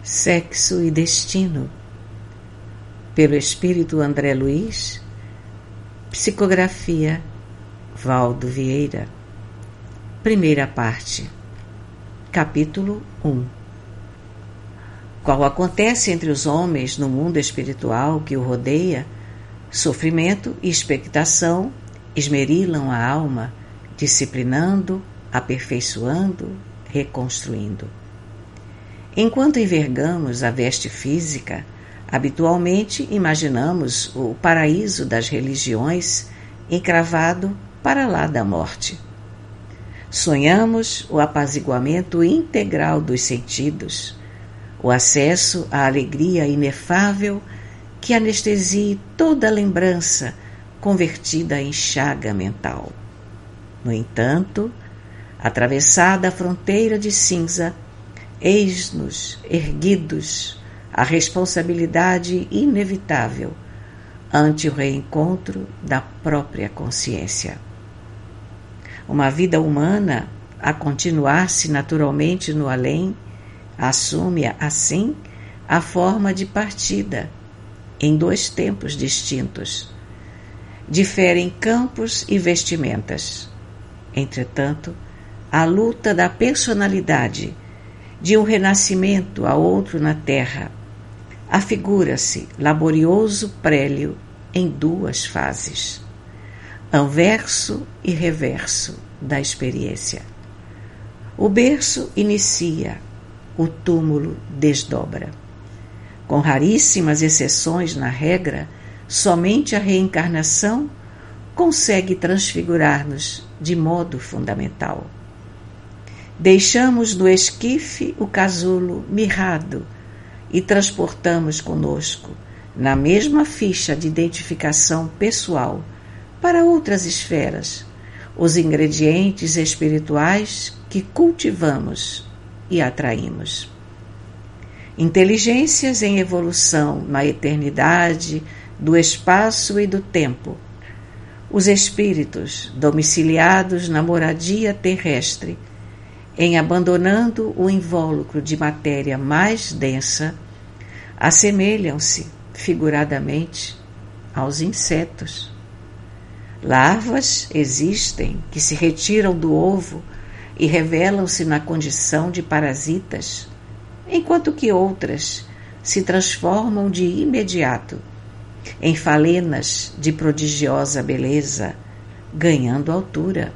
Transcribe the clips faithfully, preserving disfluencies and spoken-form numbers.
Sexo e Destino, pelo espírito André Luiz, psicografia Valdo Vieira. Primeira parte, capítulo um. Qual acontece entre os homens no mundo espiritual que o rodeia, sofrimento e expectação esmerilam a alma, disciplinando, aperfeiçoando, reconstruindo. Enquanto envergamos a veste física, habitualmente imaginamos o paraíso das religiões encravado para lá da morte. Sonhamos o apaziguamento integral dos sentidos, o acesso à alegria inefável que anestesie toda lembrança convertida em chaga mental. No entanto, atravessada a fronteira de cinza, eis-nos erguidos à responsabilidade inevitável ante o reencontro da própria consciência. Uma vida humana a continuar-se naturalmente no além assume, assim, a forma de partida em dois tempos distintos. Diferem campos e vestimentas. Entretanto, a luta da personalidade de um renascimento a outro na Terra afigura-se laborioso prélio em duas fases, anverso e reverso da experiência. O berço inicia, o túmulo desdobra. Com raríssimas exceções na regra, somente a reencarnação consegue transfigurar-nos de modo fundamental. Deixamos no esquife o casulo mirrado e transportamos conosco, na mesma ficha de identificação pessoal, para outras esferas, os ingredientes espirituais que cultivamos e atraímos. Inteligências em evolução na eternidade do espaço e do tempo, os espíritos domiciliados na moradia terrestre, em abandonando o invólucro de matéria mais densa, assemelham-se, figuradamente, aos insetos. Larvas existem que se retiram do ovo e revelam-se na condição de parasitas, enquanto que outras se transformam de imediato em falenas de prodigiosa beleza, ganhando altura.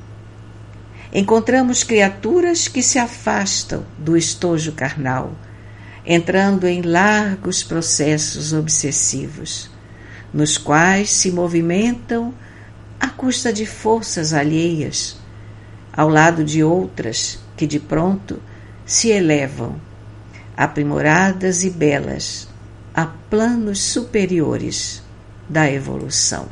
Encontramos criaturas que se afastam do estojo carnal, entrando em largos processos obsessivos, nos quais se movimentam à custa de forças alheias, ao lado de outras que de pronto se elevam, aprimoradas e belas, a planos superiores da evolução.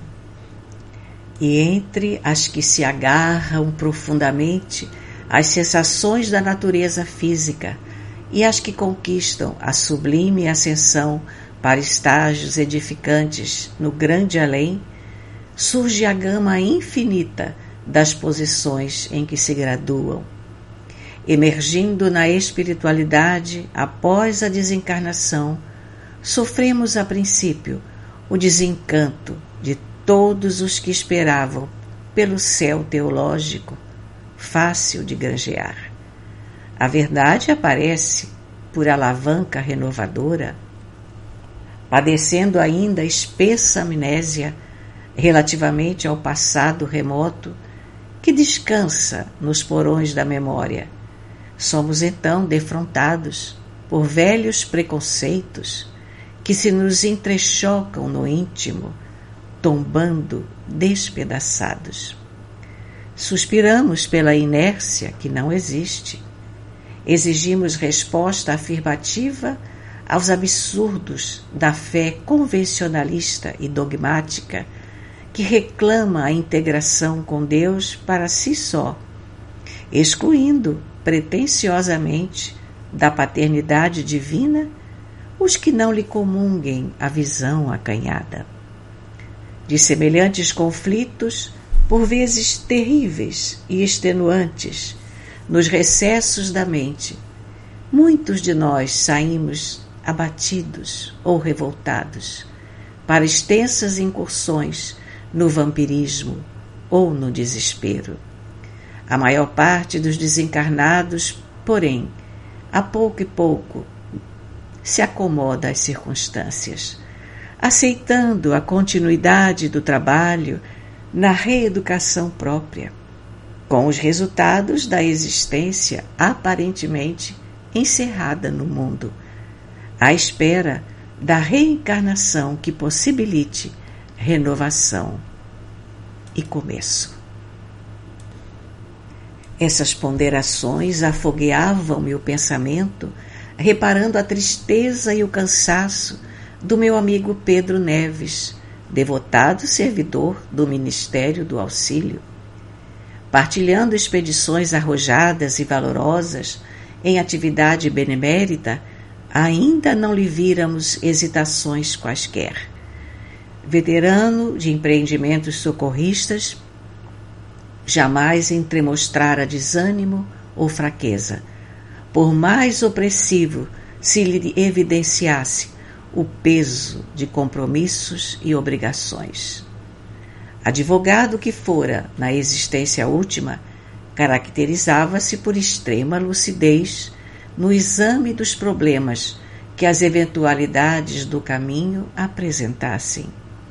E entre as que se agarram profundamente às sensações da natureza física e as que conquistam a sublime ascensão para estágios edificantes no grande além, surge a gama infinita das posições em que se graduam. Emergindo na espiritualidade após a desencarnação, sofremos a princípio o desencanto de todos os que esperavam pelo céu teológico, fácil de granjear. A verdade aparece por alavanca renovadora, padecendo ainda espessa amnésia relativamente ao passado remoto que descansa nos porões da memória. Somos então defrontados por velhos preconceitos que se nos entrechocam no íntimo, tombando despedaçados. Suspiramos pela inércia que não existe. Exigimos resposta afirmativa aos absurdos da fé convencionalista e dogmática que reclama a integração com Deus para si só, excluindo pretensiosamente da paternidade divina os que não lhe comunguem a visão acanhada. De semelhantes conflitos, por vezes terríveis e extenuantes, nos recessos da mente, muitos de nós saímos abatidos ou revoltados para extensas incursões no vampirismo ou no desespero. A maior parte dos desencarnados, porém, a pouco e pouco, se acomoda às circunstâncias, aceitando a continuidade do trabalho na reeducação própria, com os resultados da existência aparentemente encerrada no mundo, à espera da reencarnação que possibilite renovação e começo. Essas ponderações afogueavam-me o pensamento, reparando a tristeza e o cansaço do meu amigo Pedro Neves, devotado servidor do Ministério do Auxílio. Partilhando expedições arrojadas e valorosas em atividade benemérita, ainda não lhe víramos hesitações quaisquer. Veterano de empreendimentos socorristas, jamais entremostrara desânimo ou fraqueza, por mais opressivo se lhe evidenciasse o peso de compromissos e obrigações. Advogado que fora na existência última, caracterizava-se por extrema lucidez no exame dos problemas que as eventualidades do caminho apresentassem.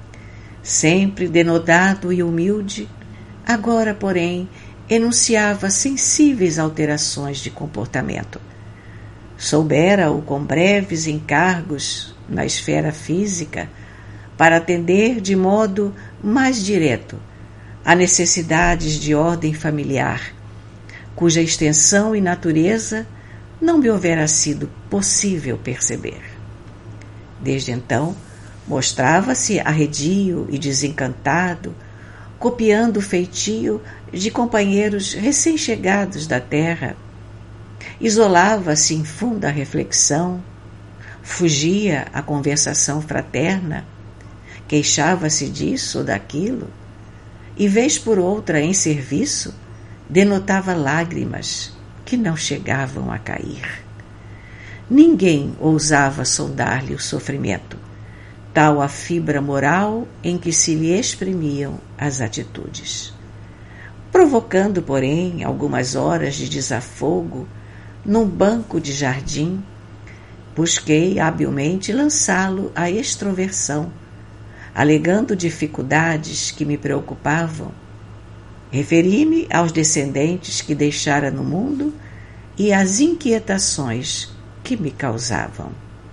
Sempre denodado e humilde, agora, porém, enunciava sensíveis alterações de comportamento. Soubera-o com breves encargos na esfera física para atender de modo mais direto a necessidades de ordem familiar, cuja extensão e natureza não me houvera sido possível perceber. Desde então, mostrava-se arredio e desencantado, copiando o feitio de companheiros recém-chegados da terra. Isolava-se em funda reflexão, fugia à conversação fraterna, queixava-se disso ou daquilo, e vez por outra em serviço, denotava lágrimas que não chegavam a cair. Ninguém ousava sondar-lhe o sofrimento, tal a fibra moral em que se lhe exprimiam as atitudes. Provocando, porém, algumas horas de desafogo num banco de jardim, busquei habilmente lançá-lo à extroversão, alegando dificuldades que me preocupavam. Referi-me aos descendentes que deixara no mundo e às inquietações que me causavam.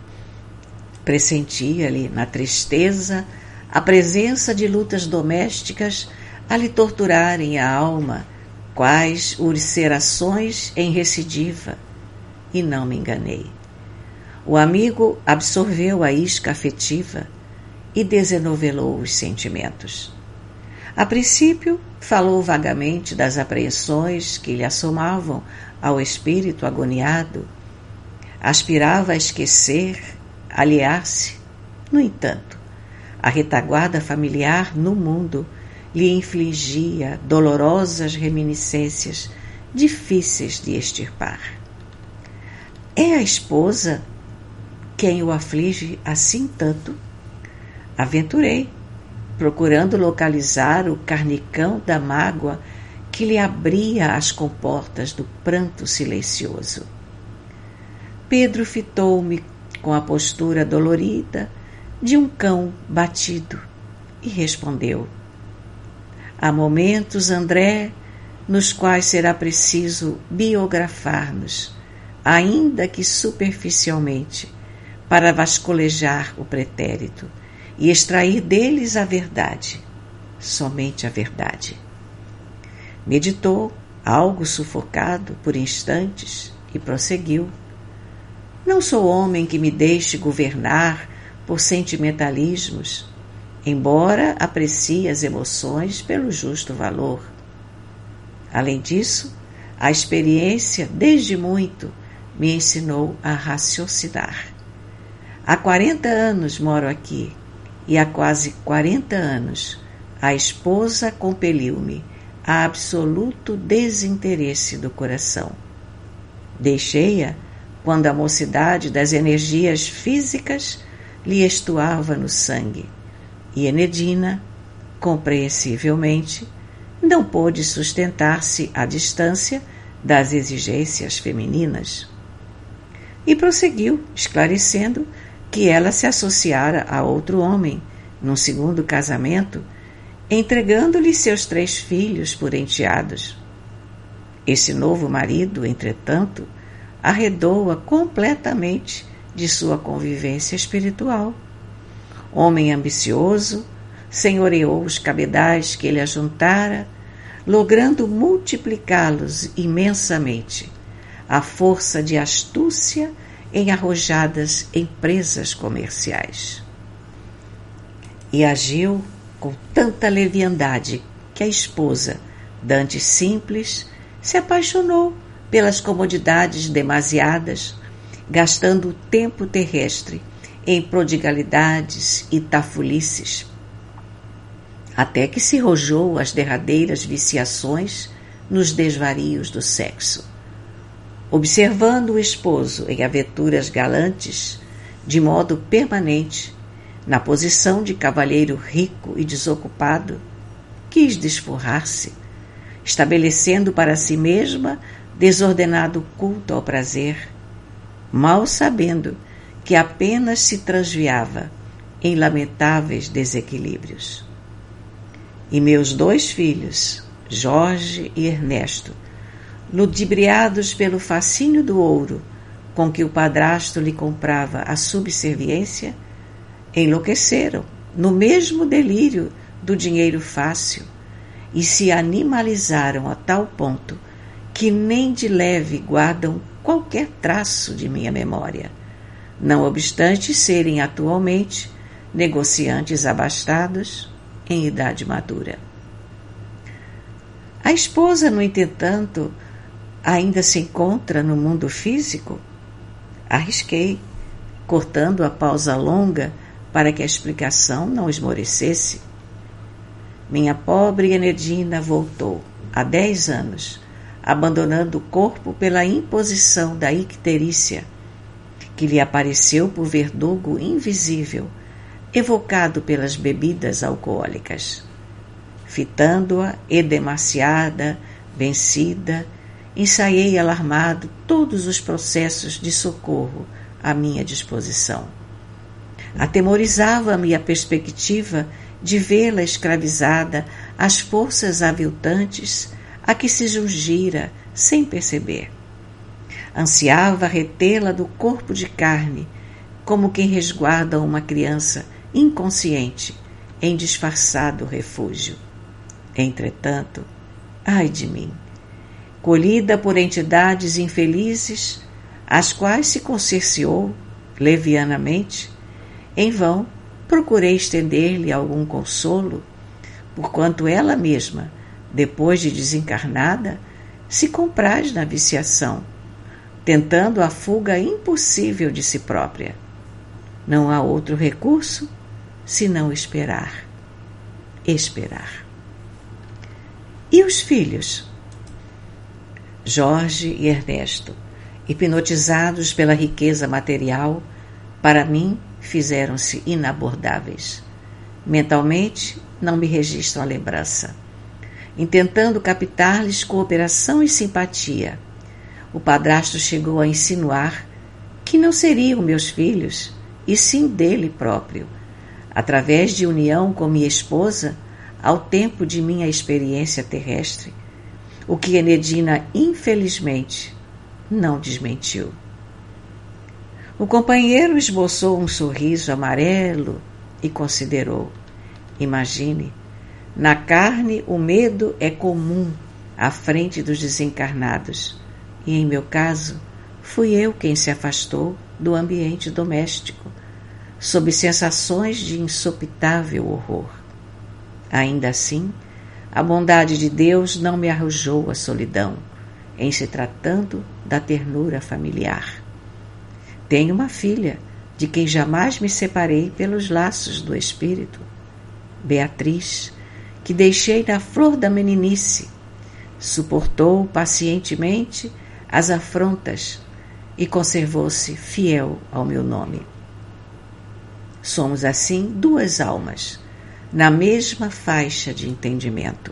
Pressentia-lhe na tristeza a presença de lutas domésticas a lhe torturarem a alma, quais ulcerações em recidiva, e não me enganei. O amigo absorveu a isca afetiva e desenovelou os sentimentos. A princípio, falou vagamente das apreensões que lhe assomavam ao espírito agoniado. Aspirava a esquecer, aliar-se. No entanto, a retaguarda familiar no mundo lhe infligia dolorosas reminiscências difíceis de extirpar. É a esposa quem o aflige assim tanto? Aventurei, procurando localizar o carnicão da mágoa que lhe abria as comportas do pranto silencioso. Pedro fitou-me com a postura dolorida de um cão batido e respondeu: há momentos, André, nos quais será preciso biografar-nos, ainda que superficialmente, para vasculhejar o pretérito e extrair deles a verdade, somente a verdade. Meditou, algo sufocado por instantes, e prosseguiu: não sou homem que me deixe governar por sentimentalismos, embora aprecie as emoções pelo justo valor. Além disso, a experiência, desde muito, me ensinou a raciocinar. Há quarenta anos moro aqui, e há quase quarenta anos a esposa compeliu-me a absoluto desinteresse do coração. Deixei-a quando a mocidade das energias físicas lhe estuava no sangue, e Enedina, compreensivelmente, não pôde sustentar-se à distância das exigências femininas. E prosseguiu, esclarecendo que ela se associara a outro homem, num segundo casamento, entregando-lhe seus três filhos por enteados. Esse novo marido, entretanto, arredou-a completamente de sua convivência espiritual. Homem ambicioso, senhoreou os cabedais que ele ajuntara, logrando multiplicá-los imensamente, à força de astúcia em arrojadas empresas comerciais. E agiu com tanta leviandade que a esposa, dantes simples, se apaixonou pelas comodidades demasiadas, gastando o tempo terrestre em prodigalidades e tafulices, até que se rojou às derradeiras viciações nos desvarios do sexo. Observando o esposo em aventuras galantes, de modo permanente, na posição de cavalheiro rico e desocupado, quis desforrar-se, estabelecendo para si mesma desordenado culto ao prazer, mal sabendo que apenas se transviava em lamentáveis desequilíbrios. E meus dois filhos, Jorge e Ernesto, ludibriados pelo fascínio do ouro com que o padrasto lhe comprava a subserviência, enlouqueceram no mesmo delírio do dinheiro fácil e se animalizaram a tal ponto que nem de leve guardam qualquer traço de minha memória, não obstante serem atualmente negociantes abastados em idade madura. A esposa, no entretanto, ainda se encontra no mundo físico? Arrisquei, cortando a pausa longa para que a explicação não esmorecesse. Minha pobre Enedina voltou, há dez anos, abandonando o corpo pela imposição da icterícia, que lhe apareceu por verdugo invisível, evocado pelas bebidas alcoólicas. Fitando-a, edemaciada, vencida, ensaiei alarmado todos os processos de socorro à minha disposição. Atemorizava-me a perspectiva de vê-la escravizada às forças aviltantes a que se jungira sem perceber. Ansiava retê-la do corpo de carne, como quem resguarda uma criança inconsciente em disfarçado refúgio. Entretanto, ai de mim, colhida por entidades infelizes, às quais se concerciou levianamente, em vão procurei estender-lhe algum consolo, porquanto ela mesma, depois de desencarnada, se compraz na viciação, tentando a fuga impossível de si própria. Não há outro recurso senão esperar. Esperar. E os filhos? Jorge e Ernesto, hipnotizados pela riqueza material, para mim fizeram-se inabordáveis. Mentalmente, não me registram a lembrança. Intentando captar-lhes cooperação e simpatia, o padrasto chegou a insinuar que não seriam meus filhos, e sim dele próprio, através de união com minha esposa, ao tempo de minha experiência terrestre, o que Enedina, infelizmente, não desmentiu. O companheiro esboçou um sorriso amarelo e considerou: imagine, na carne o medo é comum à frente dos desencarnados, e em meu caso, fui eu quem se afastou do ambiente doméstico, sob sensações de insopitável horror. Ainda assim, a bondade de Deus não me arrojou a solidão, em se tratando da ternura familiar. Tenho uma filha, de quem jamais me separei pelos laços do espírito, Beatriz, que deixei na flor da meninice, suportou pacientemente as afrontas e conservou-se fiel ao meu nome. Somos, assim, duas almas, na mesma faixa de entendimento.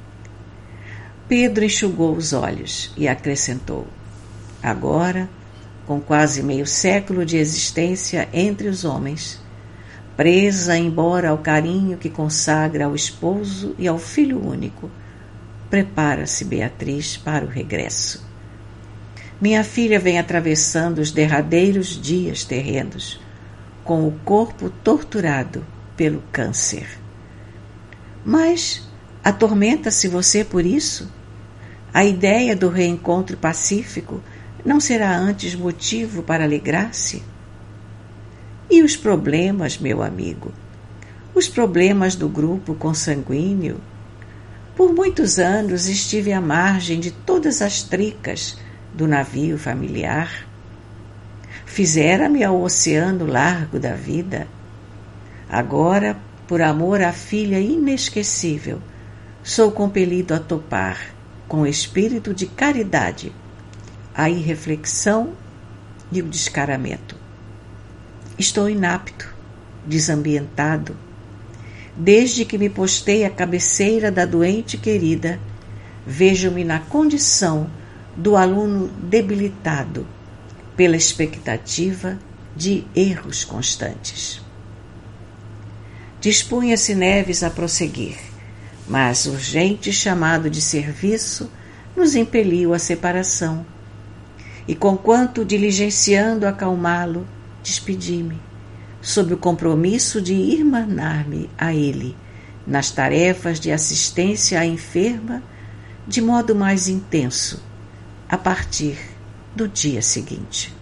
Pedro enxugou os olhos e acrescentou: agora, com quase meio século de existência entre os homens, presa embora ao carinho que consagra ao esposo e ao filho único, prepara-se Beatriz para o regresso. Minha filha vem atravessando os derradeiros dias terrenos, com o corpo torturado pelo câncer. Mas atormenta-se você por isso? A ideia do reencontro pacífico não será antes motivo para alegrar-se? E os problemas, meu amigo? Os problemas do grupo consanguíneo? Por muitos anos estive à margem de todas as tricas do navio familiar. Fizera-me ao oceano largo da vida. Agora, por amor à filha inesquecível, sou compelido a topar, com espírito de caridade, a irreflexão e o descaramento. Estou inapto, desambientado. Desde que me postei à cabeceira da doente querida, vejo-me na condição do aluno debilitado pela expectativa de erros constantes. Dispunha-se Neves a prosseguir, mas urgente chamado de serviço nos impeliu à separação, e conquanto diligenciando acalmá-lo, despedi-me, sob o compromisso de irmanar-me a ele nas tarefas de assistência à enferma de modo mais intenso, a partir do dia seguinte.